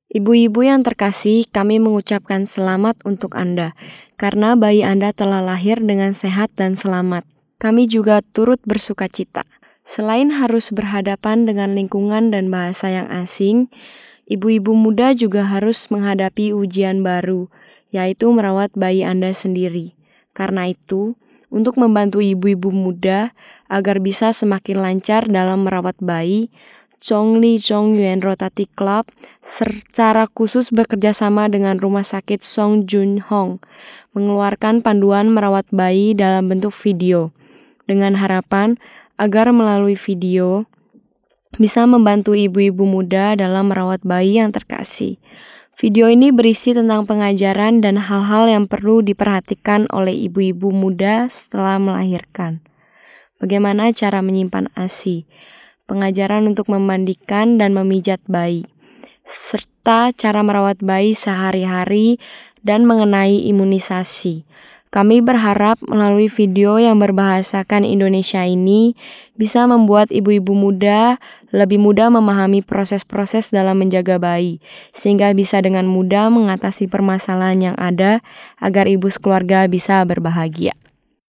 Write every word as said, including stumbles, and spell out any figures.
Ibu-ibu yang terkasih, kami mengucapkan selamat untuk Anda, karena bayi Anda telah lahir dengan sehat dan selamat. Kami juga turut bersuka cita. Selain harus berhadapan dengan lingkungan dan bahasa yang asing, ibu-ibu muda juga harus menghadapi ujian baru, yaitu merawat bayi Anda sendiri. Karena itu, untuk membantu ibu-ibu muda agar bisa semakin lancar dalam merawat bayi, Zhongli Zhongyuan Rotary Club secara khusus bekerja sama dengan Rumah Sakit Song Jun Hong mengeluarkan panduan merawat bayi dalam bentuk video, dengan harapan agar melalui video bisa membantu ibu-ibu muda dalam merawat bayi yang terkasih. Video ini berisi tentang pengajaran dan hal-hal yang perlu diperhatikan oleh ibu-ibu muda setelah melahirkan. Bagaimana cara menyimpan ASI, pengajaran untuk memandikan dan memijat bayi, serta cara merawat bayi sehari-hari dan mengenai imunisasi. Kami berharap melalui video yang berbahasakan Indonesia ini bisa membuat ibu-ibu muda lebih mudah memahami proses-proses dalam menjaga bayi, sehingga bisa dengan mudah mengatasi permasalahan yang ada agar ibu sekeluarga bisa berbahagia.